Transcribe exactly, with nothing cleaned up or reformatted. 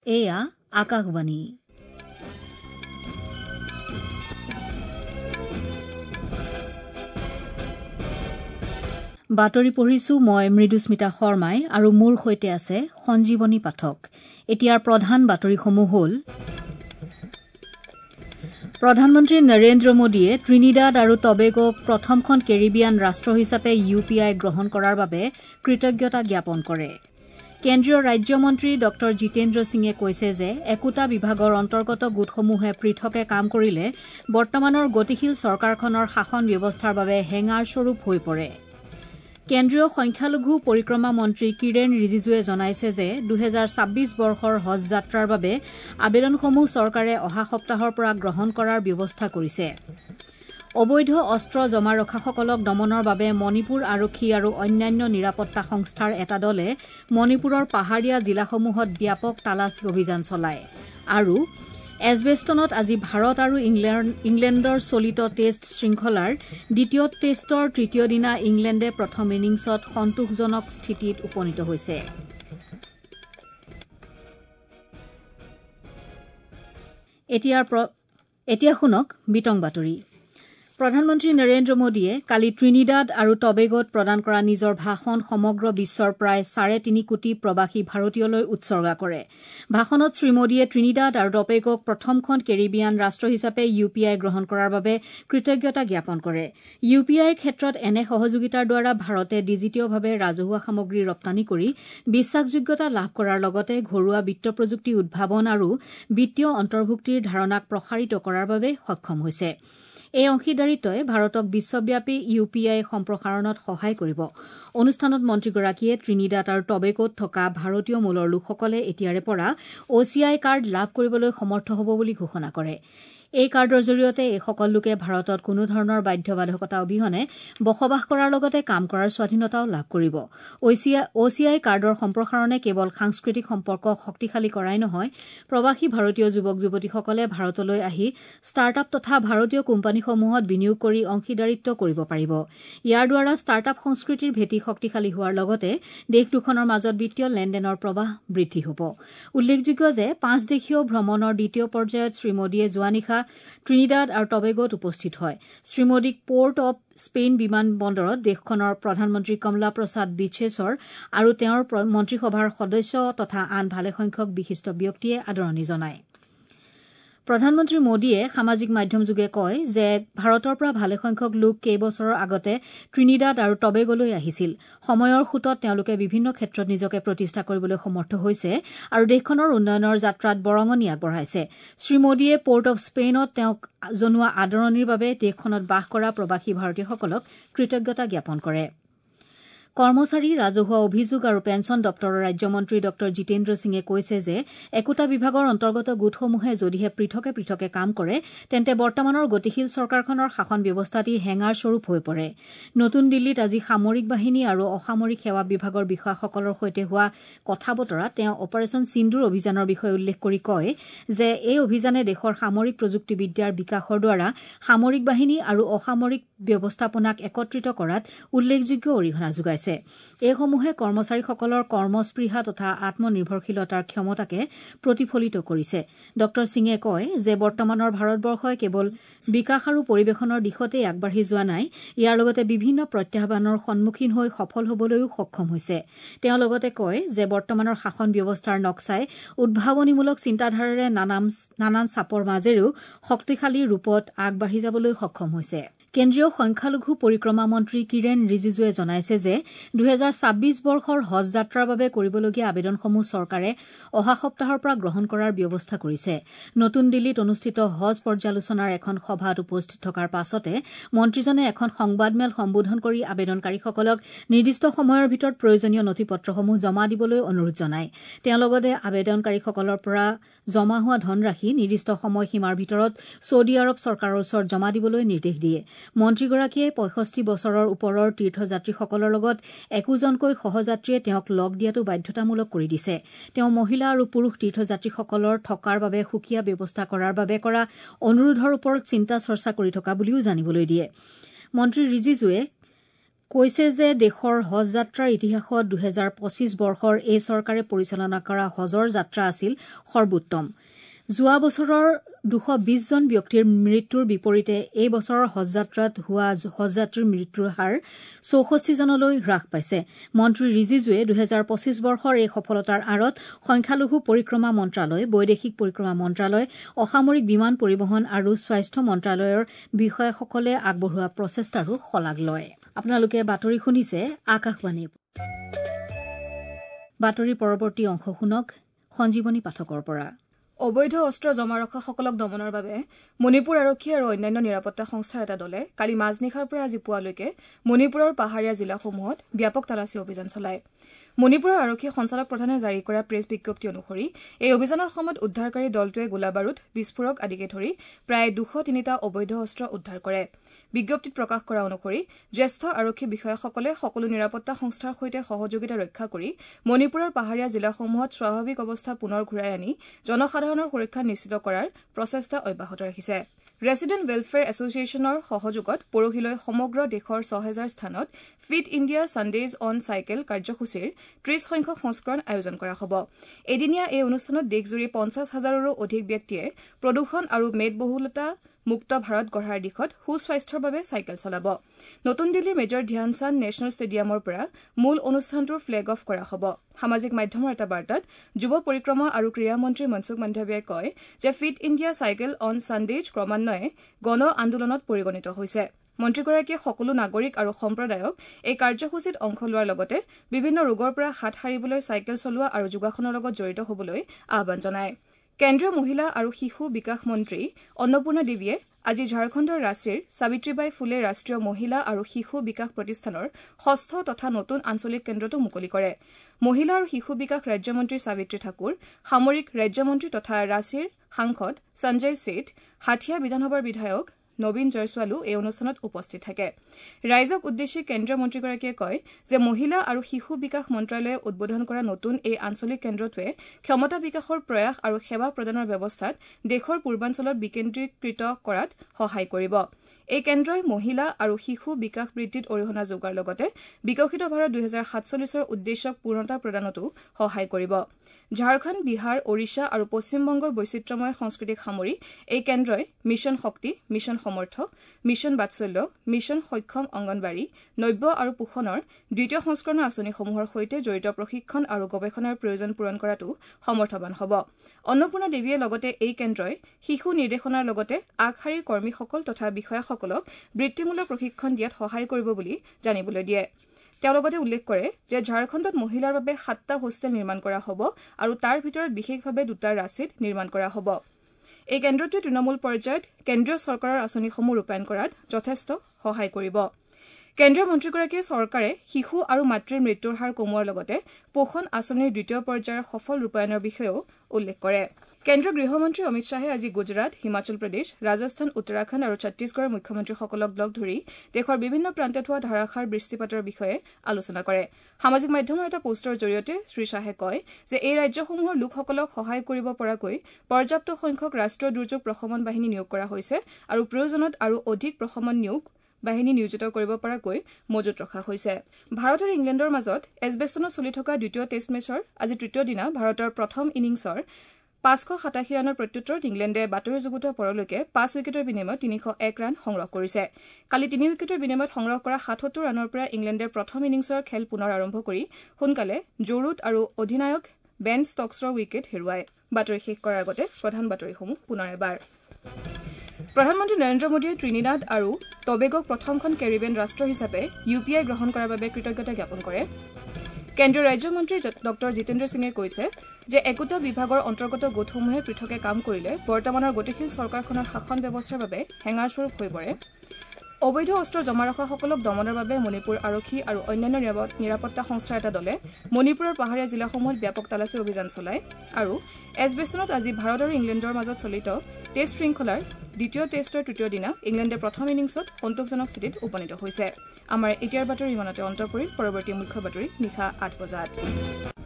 এয়া আকাশবাণী। বাতৰি পঢ়িছো মই মৃদুস্মিতা শৰ্মাই আৰু মোৰ সৈতে আছে সঞ্জীৱনী পাঠক। এতিয়াৰ প্ৰধান বাতৰিসমূহ হ'ল প্ৰধানমন্ত্ৰী নৰেন্দ্ৰ মোদীয়ে ত্ৰিনিদাদ আৰু টবেগোক প্ৰথমখন কেৰিবিয়ান ৰাষ্ট্ৰ হিচাপে ইউ পি আই গ্ৰহণ কৰাৰ বাবে কৃতজ্ঞতা জ্ঞাপন কৰে। কেন্দ্ৰীয় ৰাজ্যমন্ত্ৰী ড জিতেন্দ্ৰ সিঙে কৈছে যে একোটা বিভাগৰ অন্তৰ্গত গোটসমূহে পৃথকে কাম কৰিলে বৰ্তমানৰ গতিশীল চৰকাৰখনৰ শাসন ব্যৱস্থাৰ বাবে হেঙাৰ স্বৰূপ হৈ পৰে। কেন্দ্ৰীয় সংখ্যালঘু পৰিক্ৰমা মন্ত্ৰী কিৰেণ ৰিজিজুৱে জনাইছে যে দুহেজাৰ ছাব্বিছ বৰ্ষৰ হজ যাত্ৰাৰ বাবে আবেদনসমূহ চৰকাৰে অহা সপ্তাহৰ পৰা গ্ৰহণ কৰাৰ ব্যৱস্থা কৰিছে। অবৈধ অস্ত্ৰ জমা ৰখাসকলক দমনৰ বাবে মণিপুৰ আৰক্ষী আৰু অন্যান্য নিৰাপত্তা সংস্থাৰ এটা দলে মণিপুৰৰ পাহাৰীয়া জিলাসমূহত ব্যাপক তালাচী অভিযান চলায়। আৰু এজবেষ্টনত আজি ভাৰত আৰু ইংলেণ্ডৰ চলিত টেষ্ট শৃংখলাৰ দ্বিতীয় টেষ্টৰ তৃতীয় দিনা ইংলেণ্ডে প্ৰথম ইনিংছত সন্তোষজনক স্থিতিত উপনীত হৈছে। এতিয়া শুনক বিতং বাতৰি। প্ৰধানমন্ত্ৰী নৰেন্দ্ৰ মোদীয়ে কালি ত্ৰিনিদাদ আৰু টবেগোত প্ৰদান কৰা নিজৰ ভাষণ সমগ্ৰ বিশ্বৰ প্ৰায় চাৰে তিনি কোটি প্ৰৱাসী ভাৰতীয়লৈ উৎসৰ্গা কৰে। ভাষণত শ্ৰীমোদীয়ে ত্ৰিনিদাদ আৰু টবেগোক প্ৰথমখন কেৰিবিয়ান ৰাষ্ট্ৰ হিচাপে ইউ পি আই গ্ৰহণ কৰাৰ বাবে কৃতজ্ঞতা জ্ঞাপন কৰে। ইউ পি আইৰ ক্ষেত্ৰত এনে সহযোগিতাৰ দ্বাৰা ভাৰতে ডিজিটীয়ভাৱে ৰাজহুৱা সামগ্ৰী ৰপ্তানি কৰি বিশ্বাসযোগ্যতা লাভ কৰাৰ লগতে ঘৰুৱা বিত্ত প্ৰযুক্তি উদ্ভাৱন আৰু বিত্তীয় অন্তৰ্ভুক্তিৰ ধাৰণাক প্ৰসাৰিত কৰাৰ বাবে সক্ষম হৈছে। এই অংশীদাৰিত্বই ভাৰতক বিশ্বব্যাপী ইউ পি আই সম্প্ৰসাৰণত সহায় কৰিব। অনুষ্ঠানত মন্ত্ৰীগৰাকীয়ে ত্ৰিনিদাদ আৰু টবেগোত থকা ভাৰতীয় মূলৰ লোকসকলে এতিয়াৰে পৰা অ চি আই কাৰ্ড লাভ কৰিবলৈ সমৰ্থ হ'ব বুলি ঘোষণা কৰে। এই কাৰ্ডৰ জৰিয়তে এইসকল লোকে ভাৰতত কোনো ধৰণৰ বাধ্যবাধকতা অবিহনে বসবাস কৰাৰ লগতে কাম কৰাৰ স্বাধীনতাও লাভ কৰিব। অ চি আই কাৰ্ডৰ সম্প্ৰসাৰণে কেৱল সাংস্কৃতিক সম্পৰ্ক শক্তিশালী কৰাই নহয়, প্ৰৱাসী ভাৰতীয় যুৱক যুৱতীসকলে ভাৰতলৈ আহি ষ্টাৰ্টআপ তথা ভাৰতীয় কোম্পানীসমূহত বিনিয়োগ কৰি অংশীদাৰিত্ব কৰিব পাৰিব। ইয়াৰ দ্বাৰা ষ্টাৰ্টআপ সংস্কৃতিৰ ভেটি শক্তিশালী হোৱাৰ লগতে দেশ দুখনৰ মাজত বিত্তীয় লেনদেনৰ প্ৰৱাহ বৃদ্ধি হ'ব। উল্লেখযোগ্য যে পাঁচদেশীয় ভ্ৰমণৰ দ্বিতীয় পৰ্যায়ত শ্ৰীমোদীয়ে যোৱা নিশা ত্ৰিনিদাদ আৰু টবেগোত উপস্থিত হয়। শ্ৰীমোদীক পোৰ্ট অব স্পেইন বিমান বন্দৰত দেশখনৰ প্ৰধানমন্ত্ৰী কমলা প্ৰসাদ বিছেছৰ আৰু তেওঁৰ মন্ত্ৰীসভাৰ সদস্য তথা আন ভালেসংখ্যক বিশিষ্ট ব্যক্তিয়ে আদৰণি জনায়। প্ৰধানমন্ত্ৰী মোদীয়ে সামাজিক মাধ্যমযোগে কয় যে ভাৰতৰ পৰা ভালেসংখ্যক লোক কেইবছৰৰ আগতে ত্ৰিনিদাদ আৰু টবেগোলৈ আহিছিল। সময়ৰ সোঁতত তেওঁলোকে বিভিন্ন ক্ষেত্ৰত নিজকে প্ৰতিষ্ঠা কৰিবলৈ সমৰ্থ হৈছে আৰু দেশখনৰ উন্নয়নৰ যাত্ৰাত বৰঙণি আগবঢ়াইছে। শ্ৰীমোদীয়ে পোৰ্ট অব স্পেইনত তেওঁক জনোৱা আদৰণিৰ বাবে দেশখনত বাস কৰা প্ৰৱাসী ভাৰতীয়সকলক কৃতজ্ঞতা জ্ঞাপন কৰে। কৰ্মচাৰী ৰাজহুৱা অভিযোগ আৰু পেন্সন দপ্তৰৰ ৰাজ্যমন্ত্ৰী ড জিতেন্দ্ৰ সিঙে কৈছে যে একোটা বিভাগৰ অন্তৰ্গত গোটসমূহে যদিহে পৃথকে পৃথকে কাম কৰে তেন্তে বৰ্তমানৰ গতিশীল চৰকাৰখনৰ শাসন ব্যৱস্থাটি হেঙাৰ স্বৰূপ হৈ পৰে। নতুন দিল্লীত আজি সামৰিক বাহিনী আৰু অসামৰিক সেৱা বিভাগৰ বিষয়াসকলৰ সৈতে হোৱা কথা বতৰাত তেওঁ অপাৰেচন সিন্দুৰ অভিযানৰ বিষয়ে উল্লেখ কৰি কয় যে এই অভিযানে দেশৰ সামৰিক প্ৰযুক্তিবিদ্যাৰ বিকাশৰ দ্বাৰা সামৰিক বাহিনী আৰু অসামৰিক ব্যৱস্থাপনাক একত্ৰিত কৰাত উল্লেখযোগ্য অৰিহণা যোগাইছে। এইসমূহে কৰ্মচাৰীসকলৰ কৰ্মস্পৃহা তথা আত্মনিৰ্ভৰশীলতাৰ ক্ষমতাকে প্ৰতিফলিত কৰিছে। ড সিঙে কয় যে বৰ্তমানৰ ভাৰতবৰ্ষই কেৱল বিকাশ আৰু পৰিৱেশনৰ দিশতেই আগবাঢ়ি যোৱা নাই, ইয়াৰ লগতে বিভিন্ন প্ৰত্যাহ্বানৰ সন্মুখীন হৈ সফল হবলৈও সক্ষম হৈছে। তেওঁ লগতে কয় যে বৰ্তমানৰ শাসন ব্যৱস্থাৰ নক্সাই উদ্ভাৱনীমূলক চিন্তাধাৰাৰে নানান চাপৰ মাজেৰেও শক্তিশালী ৰূপত আগবাঢ়ি যাবলৈ সক্ষম হৈছে। কেন্দ্ৰীয় সংখ্যালঘু পৰিক্ৰমা মন্ত্ৰী কিৰেণ ৰিজিজুৱে জনাইছে যে দুহেজাৰ ছাব্বিছ বৰ্ষৰ হজ যাত্ৰাৰ বাবে কৰিবলগীয়া আবেদনসমূহ চৰকাৰে অহা সপ্তাহৰ পৰা গ্ৰহণ কৰাৰ ব্যৱস্থা কৰিছে। নতুন দিল্লীত অনুষ্ঠিত হজ পৰ্যালোচনাৰ এখন সভাত উপস্থিত থকাৰ পাছতে মন্ত্ৰীজনে এখন সংবাদমেল সম্বোধন কৰি আবেদনকাৰীসকলক নিৰ্দিষ্ট সময়ৰ ভিতৰত প্ৰয়োজনীয় নথিপত্ৰসমূহ জমা দিবলৈ অনুৰোধ জনায়। তেওঁ লগতে আবেদনকাৰীসকলৰ পৰা জমা হোৱা ধনৰাশি নিৰ্দিষ্ট সময়সীমাৰ ভিতৰত ছৌদি আৰৱ চৰকাৰৰ ওচৰত জমা দিবলৈ নিৰ্দেশ দিয়ে। মন্ত্ৰীগৰাকীয়ে পঁয়ষষ্ঠি বছৰৰ ওপৰৰ তীৰ্থযাত্ৰীসকলৰ লগত একোজনকৈ সহযাত্ৰীয়ে তেওঁক লগ দিয়াটো বাধ্যতামূলক কৰি দিছে। তেওঁ মহিলা আৰু পুৰুষ তীৰ্থযাত্ৰীসকলৰ থকাৰ বাবে সুকীয়া ব্যৱস্থা কৰাৰ বাবে কৰা অনুৰোধৰ ওপৰত চিন্তা চৰ্চা কৰি থকা বুলিও জানিবলৈ দিয়ে। মন্ত্ৰী ৰিজিজুৱে কৈছে যে দেশৰ হজ যাত্ৰাৰ ইতিহাসত দুহেজাৰ পঁচিছ বৰ্ষৰ এই চৰকাৰে পৰিচালনা কৰা হজৰ যাত্ৰা আছিল সৰ্বোত্তম। যোৱা বছৰৰ দুশ বিশ জন ব্যক্তিৰ মৃত্যুৰ বিপৰীতে এই বছৰৰ হজ যাত্ৰাত হোৱা হজযাত্ৰীৰ মৃত্যুৰ হাৰ চৌষষ্ঠি জনলৈ হ্ৰাস পাইছে। মন্ত্ৰী ৰিজিজুৱে দুহেজাৰ পঁচিছ বৰ্ষৰ এই সফলতাৰ আঁৰত সংখ্যালঘু পৰিক্ৰমা মন্ত্ৰালয়, বৈদেশিক পৰিক্ৰমা মন্ত্ৰালয়, অসামৰিক বিমান পৰিবহণ আৰু স্বাস্থ্য মন্ত্ৰালয়ৰ বিষয়াসকলে আগবঢ়োৱা প্ৰচেষ্টাৰো শলাগ লয়। আপোনালোকে বাতৰি শুনিছে আকাশবাণীৰ। বাতৰিৰ পৰৱৰ্তী অংশ শুনক সঞ্জীৱনী পাঠকৰ পৰা। অবৈধ অস্ত্ৰ জমা ৰখাসকলক দমনৰ বাবে মণিপুৰ আৰক্ষী আৰু অন্যান্য নিৰাপত্তা সংস্থাৰ এটা দলে কালি মাজনিশাৰ পৰা আজি পুৱালৈকে মণিপুৰৰ পাহাৰীয়া জিলাসমূহত ব্যাপক তালাচী অভিযান চলায়। মণিপুৰৰ আৰক্ষী সঞ্চালক প্ৰধানে জাৰি কৰা প্ৰেছ বিজ্ঞপ্তি অনুসৰি এই অভিযানৰ সময়ত উদ্ধাৰকাৰী দলটোৱে গোলাবাৰুদ, বিস্ফোৰক আদিকে ধৰি প্ৰায় দুশ তিনিটা অবৈধ অস্ত্ৰ উদ্ধাৰ কৰে। বিজ্ঞপ্তিত প্ৰকাশ কৰা অনুসৰি জ্যেষ্ঠ আৰক্ষী বিষয়াসকলে সকলো নিৰাপত্তা সংস্থাৰ সৈতে সহযোগিতা ৰক্ষা কৰি মণিপুৰৰ পাহাৰীয়া জিলাসমূহত স্বাভাৱিক অৱস্থা পুনৰ ঘূৰাই আনি জনসাধাৰণৰ সুৰক্ষা নিশ্চিত কৰাৰ প্ৰচেষ্টা অব্যাহত ৰাখিছে। ৰেচিডেণ্ট ৱেলফেয়াৰ এছচিয়েশ্যনৰ সহযোগত পৰহিলৈ সমগ্ৰ দেশৰ ছহেজাৰ স্থানত fit India Sundays on cycle কাৰ্যসূচীৰ ত্ৰিশ সংখ্যক সংস্কৰণ আয়োজন কৰা হ'ব। এদিনীয়া এই অনুষ্ঠানত দেশজুৰি পঞ্চাছ হাজাৰৰো অধিক ব্যক্তিয়ে প্ৰদূষণ আৰু মেদবহুলতা মুক্ত ভাৰত গঢ়াৰ দিশত সুস্বাস্থ্যৰ বাবে চাইকেল চলাব। নতুন দিল্লীৰ মেজৰ ধ্যানচান্দ নেশ্যনেল ষ্টেডিয়ামৰ পৰা মূল অনুষ্ঠানটোৰ ফ্লেগ অফ কৰা হ'ব। সামাজিক মাধ্যমৰ এটা বাৰ্তাত যুৱ পৰিক্ৰমা আৰু ক্ৰীড়া মন্ত্ৰী মনসুখ মাণ্ডাভিয়াই কয় যে fit India cycle on Sundays ক্ৰমান্বয়ে গণ আন্দোলনত পৰিগণিত হৈছে। মন্ত্ৰীগৰাকীয়ে সকলো নাগৰিক আৰু সম্প্ৰদায়ক এই কাৰ্যসূচীত অংশ লোৱাৰ লগতে বিভিন্ন ৰোগৰ পৰা হাত সাৰিবলৈ চাইকেল চলোৱা আৰু যোগাসনৰ লগত জড়িত হ'বলৈ আহ্বান জনায়। কেন্দ্ৰীয় মহিলা আৰু শিশু বিকাশ মন্ত্ৰী অন্নপূৰ্ণা দেৱীয়ে আজি ঝাৰখণ্ডৰ ৰাঁচীৰ সাবিত্ৰীবাই ফুলে ৰাষ্ট্ৰীয় মহিলা আৰু শিশু বিকাশ প্ৰতিষ্ঠানৰ ষষ্ঠ তথা নতুন আঞ্চলিক কেন্দ্ৰটো মুকলি কৰে। মহিলা আৰু শিশু বিকাশ ৰাজ্যমন্ত্ৰী সাবিত্ৰী ঠাকুৰ, সামৰিক ৰাজ্যমন্ত্ৰী তথা ৰাঁচীৰ সাংসদ সঞ্জয় ছেঠ, হাথিয়া বিধানসভাৰ বিধায়ক নবীন জয়ছোৱালো এই অনুষ্ঠানত উপস্থিত থাকে। ৰাইজক উদ্দেশ্যি কেন্দ্ৰীয় মন্ত্ৰীগৰাকীয়ে কয় যে মহিলা আৰু শিশু বিকাশ মন্ত্ৰালয়ে উদ্বোধন কৰা নতুন এই আঞ্চলিক কেন্দ্ৰটোৱে ক্ষমতা বিকাশৰ প্ৰয়াস আৰু সেৱা প্ৰদানৰ ব্যৱস্থাত দেশৰ পূৰ্বাঞ্চলত বিকেন্দ্ৰীকৃত কৰাত সহায় কৰিব। এই কেন্দ্ৰই মহিলা আৰু শিশু বিকাশ বৃদ্ধিত অৰিহণা যোগোৱাৰ লগতে বিকশিত ভাৰত দুহেজাৰ সাতচল্লিছৰ উদ্দেশ্যক পূৰ্ণতা প্ৰদানতো সহায় কৰিব। ঝাৰখণ্ড, বিহাৰ, ওড়িশা আৰু পশ্চিমবংগৰ বৈচিত্ৰ্যময় সংস্কৃতিক সামৰি এই কেন্দ্ৰই মিছন শক্তি, মিছন সমৰ্থ, মিছন বাৎসল্য, মিছন সক্ষম অংগনবাড়ী, নব্য আৰু পোষণৰ দ্বিতীয় সংস্কৰণৰ আঁচনিসমূহৰ সৈতে জড়িত প্ৰশিক্ষণ আৰু গৱেষণাৰ প্ৰয়োজন পূৰণ কৰাটো সমৰ্থবান হ'ব। অন্নপূৰ্ণা দেৱীয়ে লগতে এই কেন্দ্ৰই শিশু নিৰ্দেশনাৰ লগতে আগশাৰীৰ কৰ্মীসকল তথা বিষয়াসকলক বৃত্তিমূলক প্ৰশিক্ষণ দিয়াত সহায় কৰিব বুলি জানিবলৈ দিয়ে। তেওঁ লগতে উল্লেখ কৰে যে ঝাৰখণ্ডত মহিলাৰ বাবে সাতটা হোষ্টেল নিৰ্মাণ কৰা হ'ব আৰু তাৰ ভিতৰত বিশেষভাৱে দুটা ৰাঁচীত নিৰ্মাণ কৰা হ'ব। এই কেন্দ্ৰটোৱে তৃণমূল পৰ্যায়ত কেন্দ্ৰীয় চৰকাৰৰ আঁচনিসমূহ ৰূপায়ণ কৰাত যথেষ্ট সহায় কৰিব। কেন্দ্ৰীয় মন্ত্ৰীগৰাকীয়ে চৰকাৰে শিশু আৰু মাতৃৰ মৃত্যুৰ হাৰ কমোৱাৰ লগতে পোষণ আঁচনিৰ দ্বিতীয় পৰ্যায়ৰ সফল ৰূপায়ণৰ বিষয়েও উল্লেখ কৰে। কেন্দ্ৰীয় গৃহমন্ত্ৰী অমিত শ্বাহে আজি গুজৰাট, হিমাচল প্ৰদেশ, ৰাজস্থান, উত্তৰাখণ্ড আৰু ছত্তীশগড়ৰ মুখ্যমন্ত্ৰীসকলক লগ ধৰি দেশৰ বিভিন্ন প্ৰান্তত হোৱা ধাৰাসাৰ বৃষ্টিপাতৰ বিষয়ে আলোচনা কৰে। সামাজিক মাধ্যমৰ এটা পোষ্টৰ জৰিয়তে শ্ৰীশ্বাহে কয় যে এই ৰাজ্যসমূহৰ লোকসকলক সহায় কৰিব পৰাকৈ পৰ্যাপ্ত সংখ্যক ৰাষ্ট্ৰীয় দুৰ্যোগ প্ৰশমন বাহিনী নিয়োগ কৰা হৈছে আৰু প্ৰয়োজনত আৰু অধিক প্ৰশমন নিয়োগ বাহিনী নিয়োজিত কৰিব পৰাকৈ মজুত ৰখা হৈছে। ভাৰত আৰু ইংলেণ্ডৰ মাজত এজবেষ্টনত চলি থকা দ্বিতীয় টেষ্ট মেচৰ আজি তৃতীয় দিনা ভাৰতৰ প্ৰথম ইনিংছৰ পাঁচশ সাতাশী ৰানৰ প্ৰত্যুত্তৰত ইংলেণ্ডে বাতৰি যুগুতোৱাৰ পৰলৈকে পাঁচ উইকেটৰ বিনিময়ত তিনিশ এক ৰান সংগ্ৰহ কৰিছে। কালি তিনি উইকেটৰ বিনিময়ত সংগ্ৰহ কৰা সাতসত্তৰ ৰানৰ পৰা ইংলেণ্ডে প্ৰথম ইনিংছৰ খেল পুনৰ আৰম্ভ কৰি সোনকালে জো ৰুট আৰু অধিনায়ক বেন ষ্টকছৰ উইকেট হেৰুৱায়। বাতৰি শেষ কৰাৰ আগতে প্ৰধান বাতৰিসমূহ পুনৰ এবাৰ। প্ৰধানমন্ত্ৰী নৰেন্দ্ৰ মোদীয়ে ত্ৰিনিদাদ আৰু টবেগোক প্ৰথমখন কেৰিবিয়ান ৰাষ্ট্ৰ হিচাপে ইউ পি আই গ্ৰহণ কৰাৰ বাবে কৃতজ্ঞতা জ্ঞাপন কৰে। কেন্দ্ৰীয় ৰাজ্যমন্ত্ৰী ড জিতেন্দ্ৰ সিঙে কৈছে যে একোটা বিভাগৰ অন্তৰ্গত গোটসমূহে পৃথকে কাম কৰিলে বৰ্তমানৰ গতিশীল চৰকাৰখনৰ শাসন ব্যৱস্থাৰ বাবে হেঙাৰস্বৰূপ হৈ পৰে। অবৈধ অস্ত্ৰ জমা ৰখাসকলক দমনৰ বাবে মণিপুৰ আৰক্ষী আৰু অন্যান্য নিৰাপত্তা সংস্থাৰ এটা দলে মণিপুৰৰ পাহাৰীয়া জিলাসমূহত ব্যাপক তালাচী অভিযান চলায়। আৰু এজবেষ্টনত আজি ভাৰত আৰু ইংলেণ্ডৰ মাজত চলিত টেষ্ট শৃংখলাৰ দ্বিতীয় টেষ্টৰ তৃতীয় দিনা ইংলেণ্ডে প্ৰথম ইনিংছত সন্তোষজনক স্থিতিত উপনীত হৈছে। আমাৰ এতিয়াৰ বাতৰি ইমানতে অন্ত পৰিল। পৰৱৰ্তী মুখ্য বাতৰি নিশা আঠ বজাত।